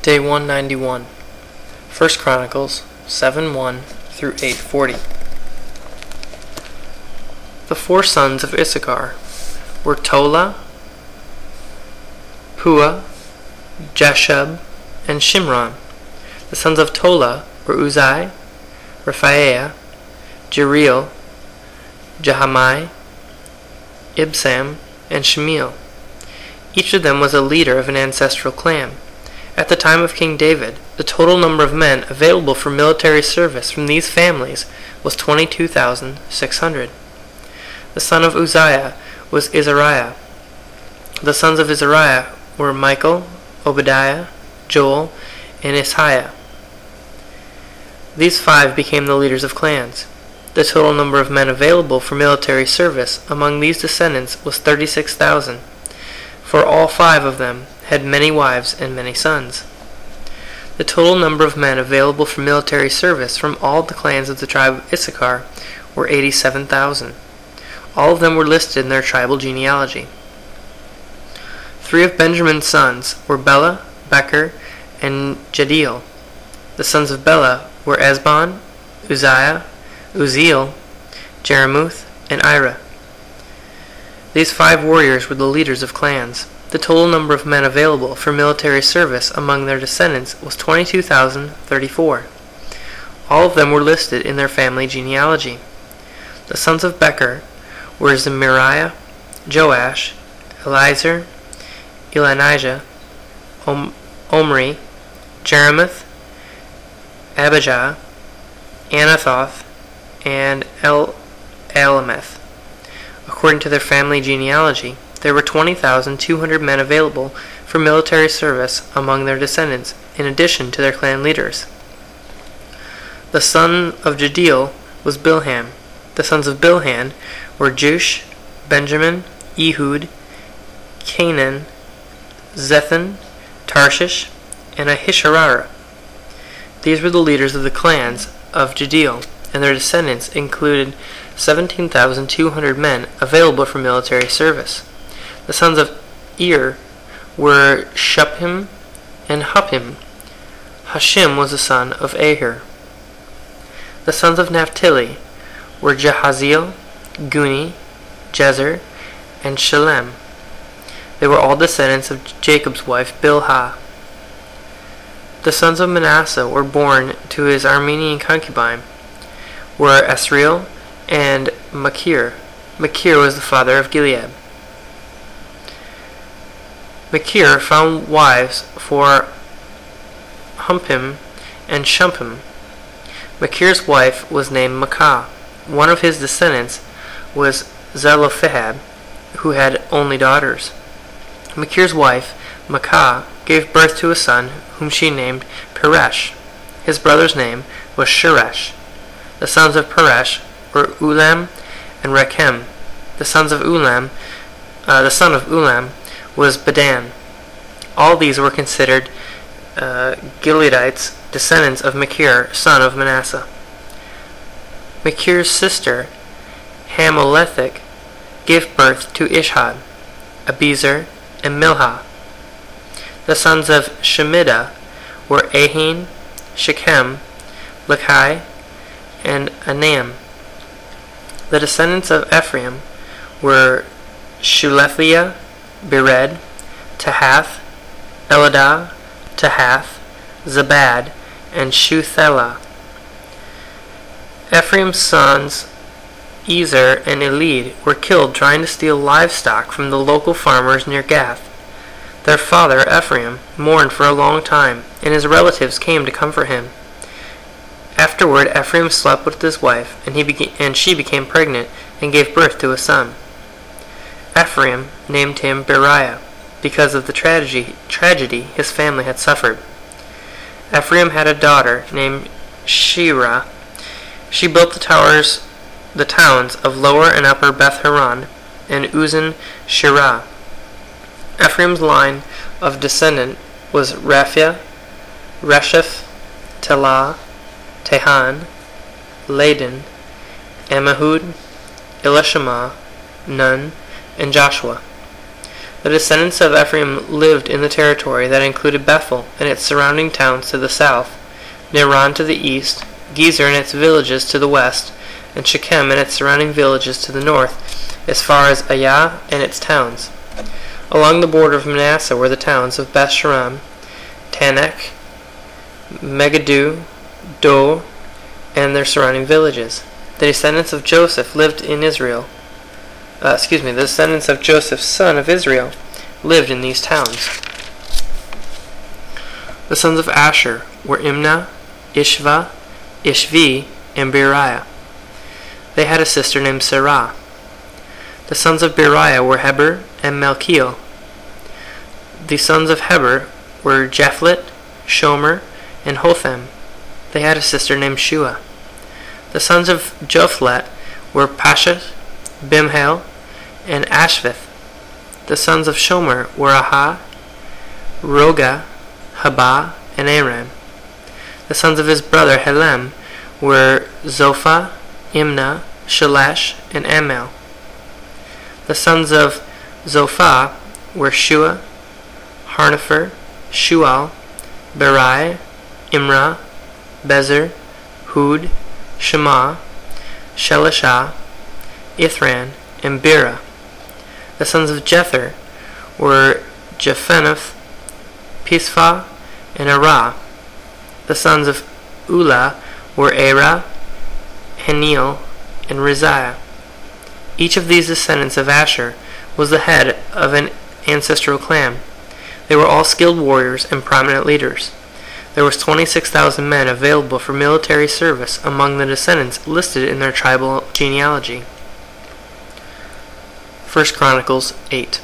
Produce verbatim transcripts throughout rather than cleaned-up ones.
Day one ninety-one. First Chronicles seven one through eight forty. The four sons of Issachar were Tola, Pua, Jashub, and Shimron. The sons of Tola were Uzai, Rephaiah, Jeriel, Jahamai, Ibsam, and Shemiel. Each of them was a leader of an ancestral clan. At the time of King David, the total number of men available for military service from these families was twenty-two thousand six hundred. The son of Uzziah was Izariah. The sons of Izariah were Michael, Obadiah, Joel, and Isaiah. These five became the leaders of clans. The total number of men available for military service among these descendants was thirty-six thousand, for all five of them had many wives and many sons. The total number of men available for military service from all the clans of the tribe of Issachar were eighty-seven thousand. All of them were listed in their tribal genealogy. Three of Benjamin's sons were Bela, Becher, and Jediel. The sons of Bela were Esbon, Uzziah, Uzziel, Jeremuth, and Ira. These five warriors were the leaders of clans. The total number of men available for military service among their descendants was twenty-two thousand thirty-four. All of them were listed in their family genealogy. The sons of Becher were Zemariah, Joash, Eliezer, Elionijah, Om- Omri, Jeremoth, Abijah, Anathoth, and El Alameth. According to their family genealogy, there were twenty thousand two hundred men available for military service among their descendants, in addition to their clan leaders. The son of Jediel was Bilhan. The sons of Bilhan were Jush, Benjamin, Ehud, Canaan, Zethan, Tarshish, and Ahisharara. These were the leaders of the clans of Jediel, and their descendants included seventeen thousand two hundred men available for military service. The sons of Ir were Shuppim and Huppim. Hashim was the son of Ahir. The sons of Naphtali were Jahaziel, Guni, Jezer, and Shalem. They were all descendants of Jacob's wife Bilhah. The sons of Manasseh were born to his Aramean concubine were Asriel and Machir. Machir was the father of Gilead. Machir found wives for Humpim and Shumpim. Machir's wife was named Maacah. One of his descendants was Zelophehad, who had only daughters. Machir's wife, Maacah, gave birth to a son whom she named Peresh. His brother's name was Sheresh. The sons of Peresh were Ulam and Rechem. The sons of Ulam, uh, the son of Ulam was Bedan. All these were considered uh, Gileadites, descendants of Machir, son of Manasseh. Machir's sister, Hamelethek, gave birth to Ishhad, Abizer, and Milhah. The sons of Shemida were Ahin, Shechem, Lechi, and Anam. The descendants of Ephraim were Shulephiah, Bered, Tahath, Eladah, Tahath, Zabad, and Shuthelah. Ephraim's sons Ezer and Elid were killed trying to steal livestock from the local farmers near Gath. Their father, Ephraim, mourned for a long time, and his relatives came to comfort him. Afterward, Ephraim slept with his wife, and, he began, and she became pregnant and gave birth to a son. Ephraim named him Beriah, because of the tragedy, tragedy his family had suffered. Ephraim had a daughter named Shirah. She built the towers, the towns of Lower and Upper Beth Horon and Uzan Shirah. Ephraim's line of descendant was Raphia, Resheph, Telah, Tehan, Laden, Ammihud, Elishama, Nun, and Joshua. The descendants of Ephraim lived in the territory that included Bethel and its surrounding towns to the south, Niran to the east, Gezer and its villages to the west, and Shechem and its surrounding villages to the north, as far as Ayah and its towns. Along the border of Manasseh were the towns of Beth-shemesh, Tanech, Megiddo, Dor, and their surrounding villages. The descendants of Joseph lived in Israel. Uh, excuse me, the descendants of Joseph's son of Israel lived in these towns. The sons of Asher were Imnah, Ishva, Ishvi, and Beriah. They had a sister named Sarah. The sons of Beriah were Heber and Malchiel. The sons of Heber were Japhlet, Shomer, and Hotham. They had a sister named Shua. The sons of Japhlet were Pashas, Bimhal, and Ashvath. The sons of Shomer were Aha, Roga, Haba, and Aram. The sons of his brother Helem were Zophah, Imnah, Shalash, and Amal. The sons of Zophah were Shua, Harnepher, Shual, Berai, Imrah, Bezer, Hud, Shema, Shelishah, Ithran, and Bera. The sons of Jether were Jephanath, Pisphah, and Arah. The sons of Ulah were Era, Haniel, and Rizaiah. Each of these descendants of Asher was the head of an ancestral clan. They were all skilled warriors and prominent leaders. There was twenty-six thousand men available for military service among the descendants listed in their tribal genealogy. First Chronicles eight.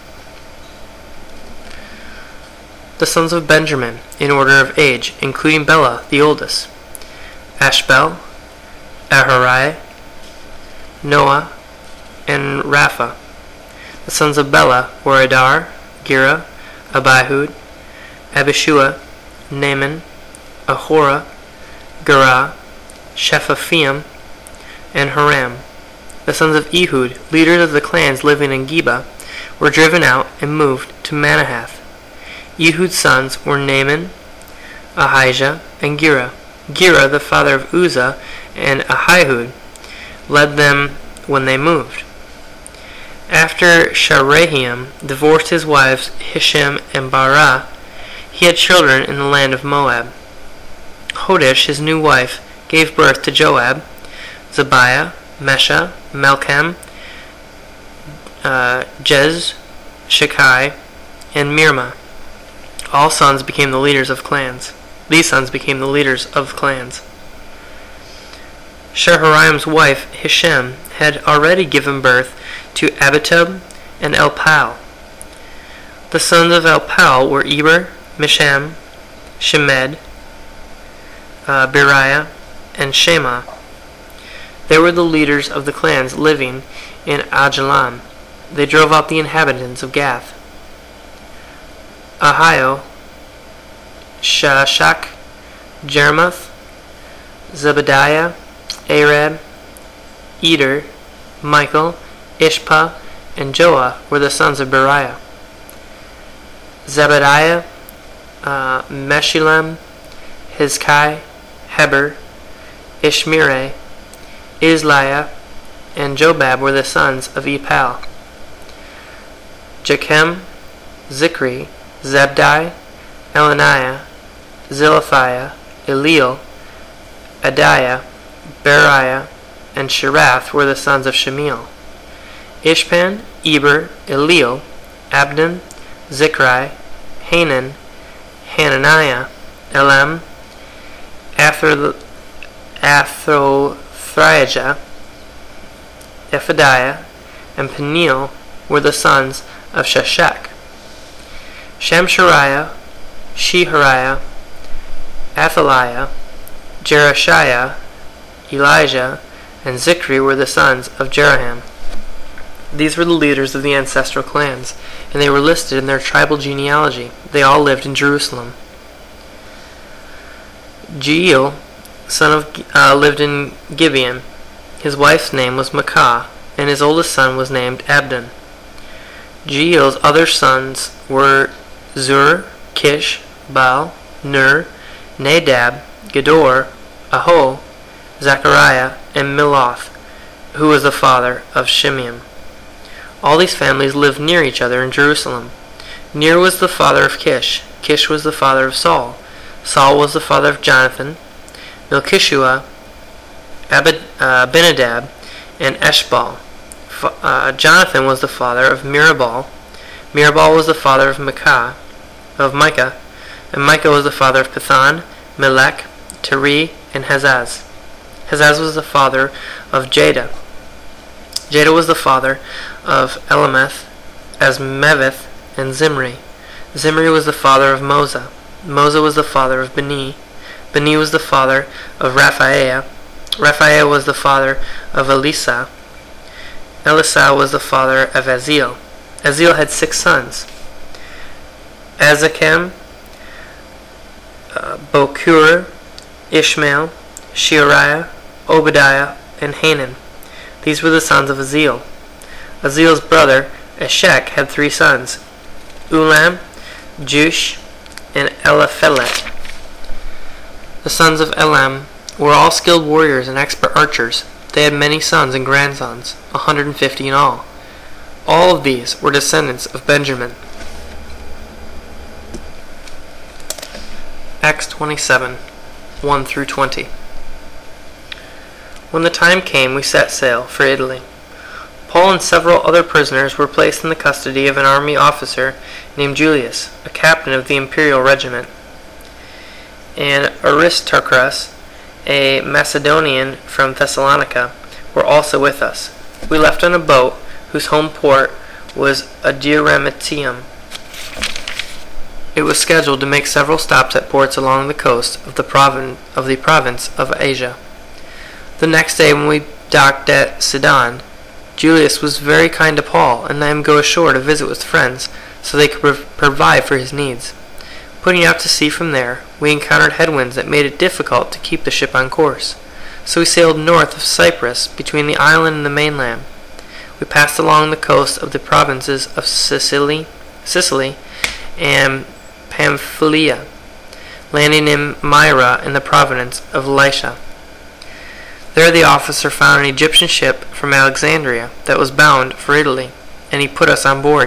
The sons of Benjamin, in order of age, including Bela, the oldest: Ashbel, Ahariah, Noah, and Rapha. The sons of Bela were Adar, Gera, Abihud, Abishua, Naaman, Ahora, Gerah, Shephaphim, and Haram. The sons of Ehud, leaders of the clans living in Geba, were driven out and moved to Manahath. Ehud's sons were Naaman, Ahijah, and Gera. Gera, the father of Uzzah and Ahihud, led them when they moved. After Sharahiam divorced his wives Hishem and Barah, he had children in the land of Moab. Hodesh, his new wife, gave birth to Joab, Zabiah, Mesha, Malcham, uh, Jez, Shekai, and Mirma. All sons became the leaders of clans. These sons became the leaders of clans. Shaharaim's wife, Hishem, had already given birth to Abitub and Elpal. The sons of Elpal were Eber, Misham, Shemed, uh, Beriah, and Shema. They were the leaders of the clans living in Ajalon. They drove out the inhabitants of Gath. Ahio, Shashak, Jeremoth, Zebediah, Arab, Eder, Michael, Ishpa, and Joah were the sons of Beriah. Zebediah, uh, Meshullam, Hizkai, Heber, Ishmireh, Isliah, and Jobab were the sons of Epal. Jachem, Zikri, Zebdi, Elaniah, Ziliphiah, Eliel, Adiah, Beriah, and Sherath were the sons of Shemiel. Ishpan, Eber, Eliel, Abdon, Zikri, Hanan, Hananiah, Elam, Athrothriah, Ephadiah, and Peniel were the sons of Shashak. Shamshariah, Shehariah, Athaliah, Jerushiah, Elijah, and Zikri were the sons of Jeraham. These were the leaders of the ancestral clans, and they were listed in their tribal genealogy. They all lived in Jerusalem. Jeiel, son of uh, lived in Gibeon. His wife's name was Maacah, and his oldest son was named Abdon. Jeel's other sons were Zur, Kish, Baal, Ner, Nadab, Gedor, Aho, Zechariah, and Miloth, who was the father of Shimeam. All these families lived near each other in Jerusalem. Ner was the father of Kish. Kish was the father of Saul. Saul was the father of Jonathan, Melchishua, Abed, uh, Abinadab, and Eshbal. F- uh, Jonathan was the father of Mirabal. Mirabal was the father of Micah, of Micah, and Micah was the father of Pithan, Melech, Teri, and Hazaz. Hazaz was the father of Jada. Jada was the father of Elameth, Asmaveth, and Zimri. Zimri was the father of Moza. Moza was the father of Beni. Beni was the father of Raphaiah. Raphaiah was the father of Elisa. Elisa was the father of Aziel. Aziel had six sons: Azakam, uh, Bokur, Ishmael, Sheariah, Obadiah, and Hanan. These were the sons of Aziel. Aziel's brother Eshek had three sons: Ulam, Jush, and Eliphelet. The sons of Elam were all skilled warriors and expert archers. They had many sons and grandsons, a hundred and fifty in all. All of these were descendants of Benjamin. Acts twenty-seven, one through twenty. When the time came, we set sail for Italy. Paul and several other prisoners were placed in the custody of an army officer named Julius, a captain of the imperial regiment. And Aristarchus, a Macedonian from Thessalonica, were also with us. We left on a boat whose home port was Adramyttium. It was scheduled to make several stops at ports along the coast of the provin- of the province of Asia. The next day, when we docked at Sidon, Julius was very kind to Paul and let him go ashore to visit with friends so they could prov- provide for his needs. Putting out to sea from there, we encountered headwinds that made it difficult to keep the ship on course. So we sailed north of Cyprus, between the island and the mainland. We passed along the coast of the provinces of Sicily, Sicily and Pamphylia, landing in Myra in the province of Lycia. There the officer found an Egyptian ship from Alexandria that was bound for Italy, and he put us on board.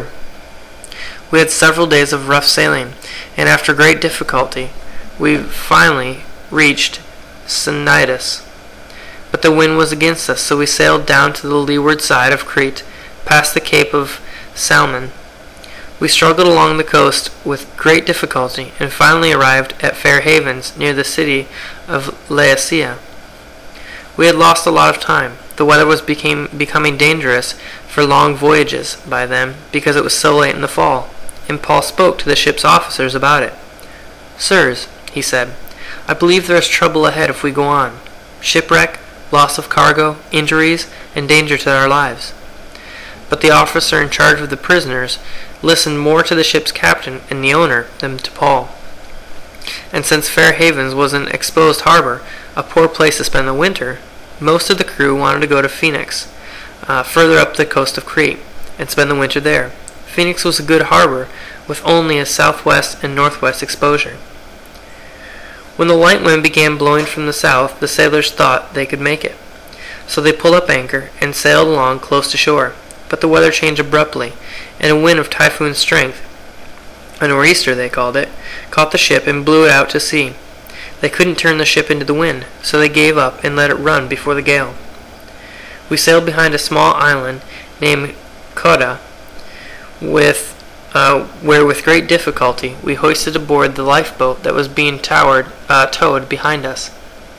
We had several days of rough sailing, and after great difficulty, we finally reached Cnidus. But the wind was against us, so we sailed down to the leeward side of Crete, past the Cape of Salmon. We struggled along the coast with great difficulty, and finally arrived at Fair Havens, near the city of Laodicea. We had lost a lot of time. The weather was became, becoming dangerous for long voyages by then, because it was so late in the fall, and Paul spoke to the ship's officers about it. "Sirs," he said, "I believe there is trouble ahead if we go on. Shipwreck, loss of cargo, injuries, and danger to our lives." But the officer in charge of the prisoners listened more to the ship's captain and the owner than to Paul. And since Fair Havens was an exposed harbor, a poor place to spend the winter, most of the crew wanted to go to Phoenix, uh, further up the coast of Crete, and spend the winter there. Phoenix was a good harbor, with only a southwest and northwest exposure. When the light wind began blowing from the south, the sailors thought they could make it. So they pulled up anchor and sailed along close to shore. But the weather changed abruptly, and a wind of typhoon strength, a nor'easter they called it, caught the ship and blew it out to sea. They couldn't turn the ship into the wind, so they gave up and let it run before the gale. We sailed behind a small island named Cauda, with, uh, where with great difficulty we hoisted aboard the lifeboat that was being towered, uh, towed behind us.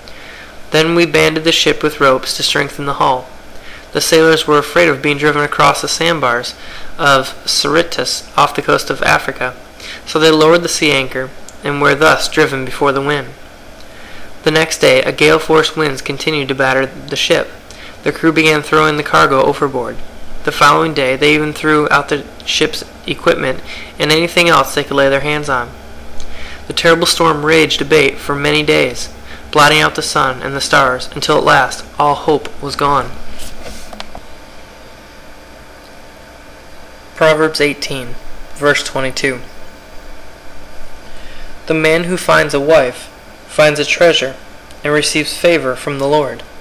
Then we banded the ship with ropes to strengthen the hull. The sailors were afraid of being driven across the sandbars of Syrtis off the coast of Africa, so they lowered the sea anchor and were thus driven before the wind. The next day, a gale-force winds continued to batter the ship. The crew began throwing the cargo overboard. The following day, they even threw out the ship's equipment and anything else they could lay their hands on. The terrible storm raged abated for many days, blotting out the sun and the stars, until at last all hope was gone. Proverbs eighteen, verse twenty-two. The man who finds a wife finds a treasure and receives favor from the Lord.